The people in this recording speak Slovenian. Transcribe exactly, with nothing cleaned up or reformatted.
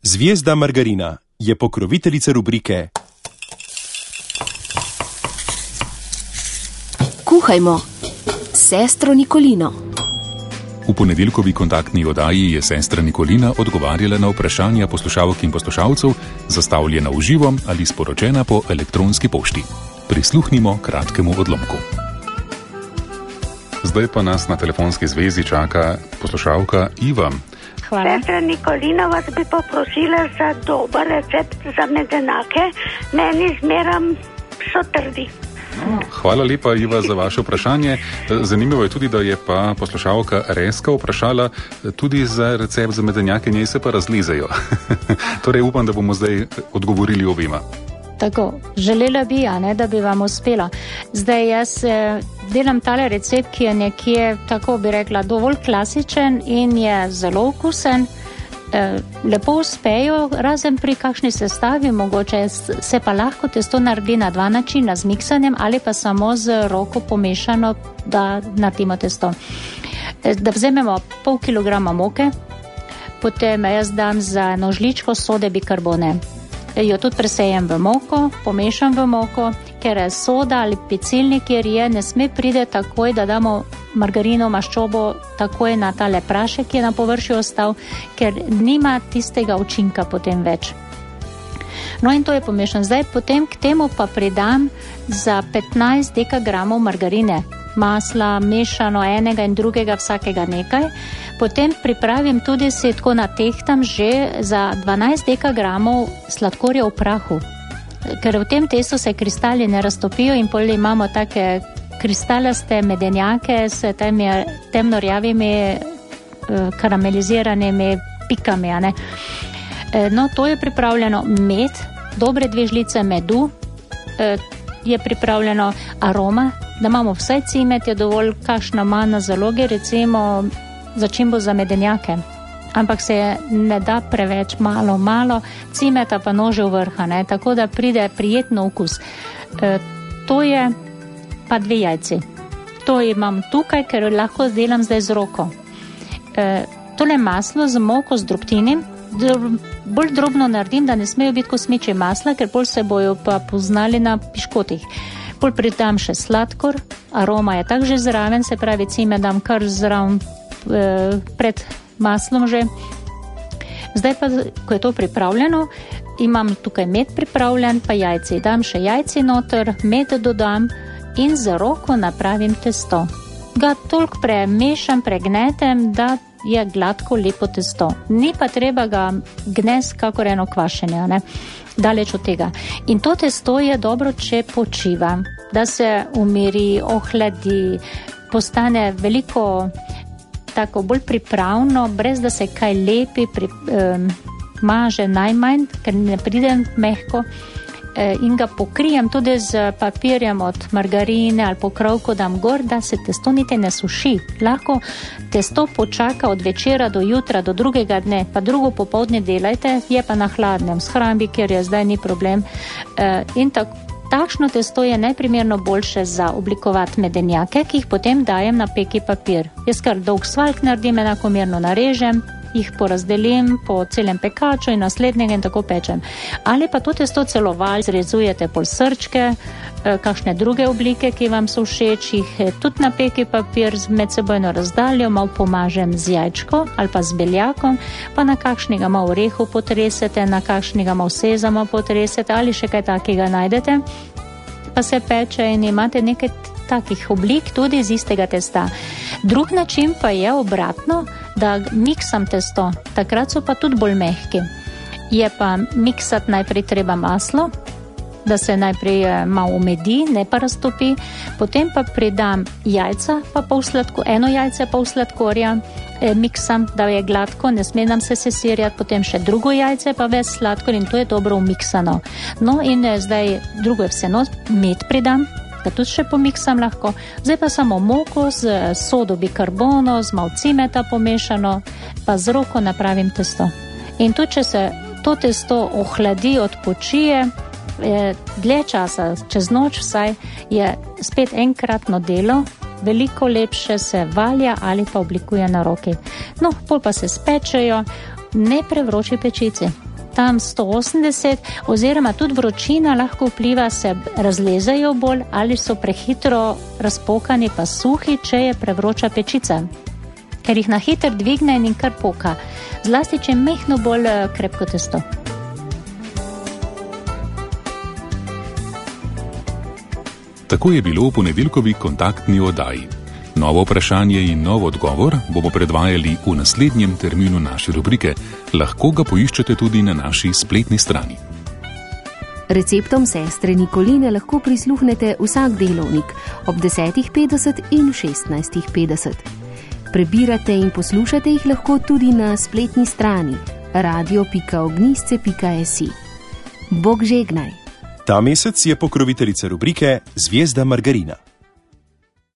Zvijezda margarina je pokroviteljica rubrike Kuhajmo, sestro Nikolino. V ponedeljkovi kontaktni oddaji je sestra Nikolina odgovarjala na vprašanja poslušalk in poslušalcev, zastavljena v živo ali sporočena po elektronski pošti. Prisluhnimo kratkemu odlomku. Zdaj pa nas na telefonski zvezi čaka poslušalka Iva. Hvala. Sestra Nikolina, vas bi poprosila za dober recept za medenjake. Meni zmeram so trdi. Hvala lepa, Iva, za vaše vprašanje. Zanimivo je tudi, da je pa poslušalka Reska vprašala tudi za recept za medenjake, njej se pa razlizejo. Torej upam, da bomo zdaj odgovorili obima. Tako, želela bi, a ne, da bi vam uspela. Zdaj jaz eh, delam tale recept, ki je nekje, tako bi rekla, dovolj klasičen in je zelo okusen. Eh, lepo uspejo, razen pri kakšni sestavi, mogoče se pa lahko testo naredi na dva načina, z miksanjem ali pa samo z roko pomešano, da naredimo testo. Eh, da vzememo pol kilograma moke, potem jaz dam za eno žličko sode bikarbone. Jo tudi presejem v moko, pomešam v moko, ker je soda ali pecilnik, kjer je, ne sme pride takoj, da damo margarino, maščobo takoj na tale prašek, ki je na površju ostal, ker nima tistega učinka potem več. No in to je pomešan. Zdaj potem k temu pa pridam za petnajst dekagramov margarine, masla, mešano enega in drugega, vsakega nekaj. Potem pripravim tudi, si tako natehtam že za dvanajst dekagramov sladkorja v prahu. Ker v tem testu se kristali ne raztopijo in pol imamo take kristalaste medenjake s temi temnorjavimi karameliziranimi pikami. A ne? No, to je pripravljeno med, dobre dve žlice medu, je pripravljeno aroma, da imamo vsaj cimet, je dovolj kakšna manj na zaloge, recimo začimbo za medenjake. Ampak se ne da preveč, malo, malo, cimeta pa nože v vrha, ne? Tako da pride prijetno okus. E, to je pa dve jajci. To imam tukaj, ker lahko delam zdaj z roko. E, tole maslo z moko z drobtinim, dr- bolj drobno naredim, da ne smejo biti kosmiči masla, ker bolj se bojo pa poznali na piškotih. Bolj pridam še sladkor, aroma je tak že zraven, se pravi cime dam kar zraven e, pred maslom že. Zdaj pa, ko je to pripravljeno, imam tukaj med pripravljen, pa jajci. Dam še jajci noter, med dodam in z roko napravim testo. Ga toliko premešam, pregnetem, da je gladko, lepo testo. Ni pa treba ga gnesti kakor eno kvašenje, ne? Daleč od tega. In to testo je dobro, če počiva, da se umiri, ohladi, postane veliko tako bolj pripravno, brez da se kaj lepi, pri, um, maže najmanj, ker ne pride mehko, e, in ga pokrijem tudi z papirjem od margarine ali pokrovko dam gor, da se testo niti ne suši. Lahko testo počaka od večera do jutra, do drugega dne, pa drugo popoldne delajte, je pa na hladnem, shrambi, kjer je zdaj ni problem. E, in tako Takšno testo je najprimerno boljše za oblikovati medenjake, ki jih potem dajem na peki papir. Jaz kar dolg svaljk naredim, enakomerno narežem, jih porazdelim po celem pekaču in naslednjega in tako pečem. Ali pa to testo celo valj, zrezujete pol srčke, kakšne druge oblike, ki vam so všeč, jih tudi na peki papir z medsebojno razdaljo, malo pomažem z jajčko ali pa z beljakom, pa na kakšnega malo orehu potresete, na kakšnega malo sezama potresete ali še kaj takega najdete, pa se peče in imate nekaj takih oblik tudi iz istega testa. Drug način pa je obratno, da miksam testo, takrat so pa tudi bolj mehki. Je pa miksati najprej treba maslo, da se najprej malo umedi, ne pa raztopi, potem pa pridam jajca, pa pol sladko, eno jajce pol sladkorja, eh, miksam, da je gladko, ne sme nam se sesirjati, potem še drugo jajce, pa ves sladkor in to je dobro umiksano. No in eh, zdaj drugo je vseeno, med pridam, da tudi še pomiksam lahko, zdaj pa samo moko z sodo bikarbono, z malo cimeta pomešano, pa z roko napravim testo. In tudi, če se to testo ohladi, odpočije, dlje časa, čez noč vsaj, je spet enkratno delo, veliko lepše se valja ali pa oblikuje na roki. No, pol pa se spečejo, ne prevroči pečici. tam sto osemdeset, oziroma tudi vročina lahko vpliva, se razlezajo bolj ali so prehitro razpokani pa suhi, če je prevroča pečica, ker jih na hiter dvigne in kar poka, zlasti če je mehno bolj krepko testo. Tako je bilo v ponedeljkovi kontaktni oddaji. Novo vprašanje in nov odgovor bomo predvajali v naslednjem terminu naše rubrike. Lahko ga poiščete tudi na naši spletni strani. Receptom sestre Nikoline lahko prisluhnete vsak delovnik ob desetih petdeset in šestnajstih petdeset. Prebirate in poslušate jih lahko tudi na spletni strani radio pika ognjišče pika si. Bog žegnaj! Ta mesec je pokroviteljica rubrike Zvezda Margarina.